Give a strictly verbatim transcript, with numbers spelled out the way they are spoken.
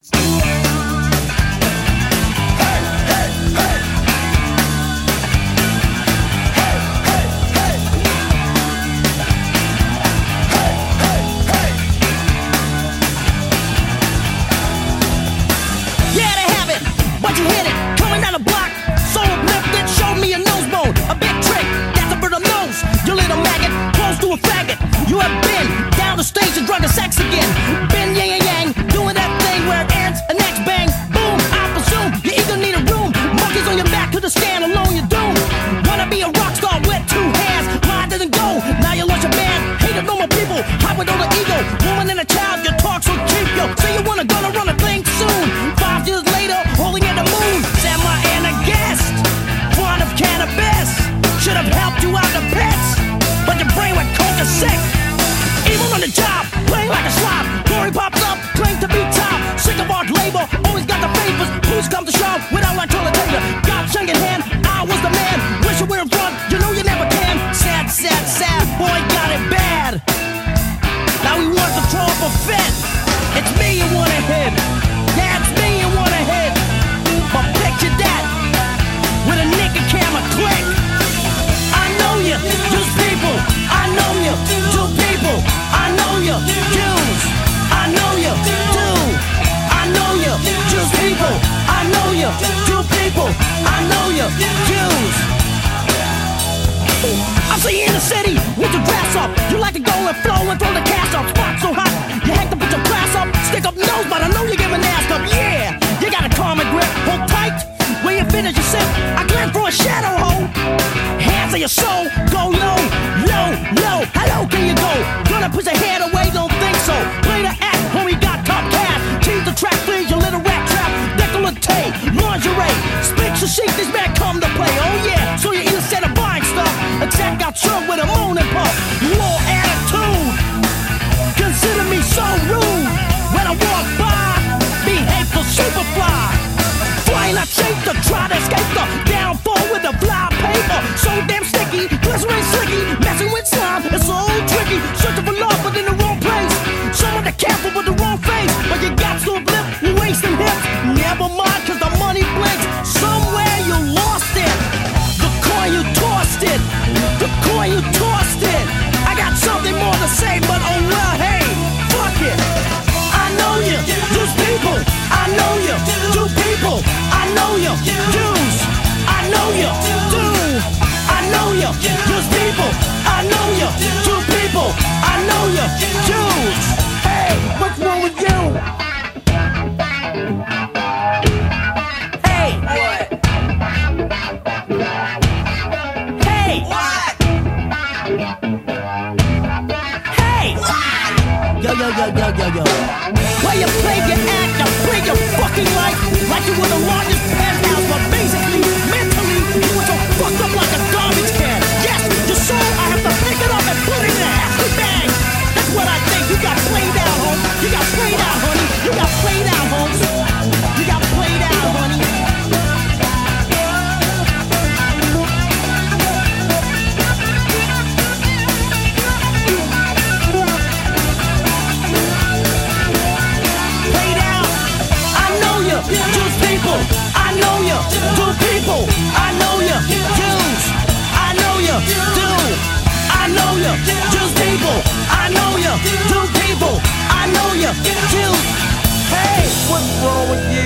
You hit it, coming down the block, so uplifted, showed me a nose bone, a big trick, that's a bird of nose, you little maggot, close to a faggot, you have been down the stage and drug and sex again, been yang yang yang, doing that thing where it ends, a next bang, boom, I presume, you either need a room, monkeys on your back to the stand alone, you're doomed, wanna be a rock star with two hands, mine didn't go, now you lost your man, hate normal people, hide with all the ego, woman and a child, your talk so cheap, yo, say you wanna gonna run a thing soon, five years later, holding at the moon, semi and a guest, fond of cannabis, should have helped you out the pits, but your brain went cold and sick, evil on the job, playing like a slob, glory pops up, claim to be top, sick of hard labor, always got the favors, who's come to shove, without like toilet paper, got sung in hand, I was the man, wish you were in front, you know you never can, sad, sad, sad, boy got it bad, now he wants to throw up a fit, it's me you wanna hit, yeah it's me you wanna hit, but picture that, with a naked camera click, I know you, use people, I know you, do people, I know you, use, I know you, do, I know you, use people, I know you, do people, I know you, use. I'm seeing in the city with your grass up. You like to go and flow and throw the cash up. Spot so hot, you hang to put your glass up. Stick up nose, but I know you're giving ass up. Yeah, you got a calm and grip, hold tight. When you finish your sip, I glance through a shadow hole. Hands of your soul, go low, low, low. How low can you go? Gonna push your head away, don't think so. Play the act when we got top cash. Keep the track, please, your little rat trap. Decolleté, lingerie, speaks to sheep, this man come to play. Oh yeah, so you either set a buying stuff, attack out truck with a moan and puff. Low attitude, consider me so rude. When I walk by, behave for superfly. Flying, I chase to try to escape the downfall with the fly paper. So damn sticky, glycerin slicky, messing with slime, it's so tricky. Searching for love, but in the wrong place. Someone to careful with the wrong face, but you got to uplift, you wasting hips. Never mind, cause the money blinks. Somewhere you lost it, the coin you tossed it, the coin you tossed it. I got something more to say, but oh well, hey, fuck it. I know you, use people, I know you, do people, I know you, use, I know you, do, I know you, use people, I know you, do people, I know you, use. Hey, what's wrong with you? Hey, what? Hey, what? Hey, what? Yo, yo, yo, yo, yo, yo. Why you play your act, you play your fucking life like you were the largest penthouse, but basically, mentally, you were so fucked up like a garbage can. Yes, your soul, I have to pick it up and put it in a hefty bag. That's what I think. You got played out, home. You got played out, honey. You got played out, Holmes. You got played out, honey. Use people, I know you, do people, I know you, use, I know you, do, I know you, use people, I know you, do people, I know you, use. Hey, what's wrong with you?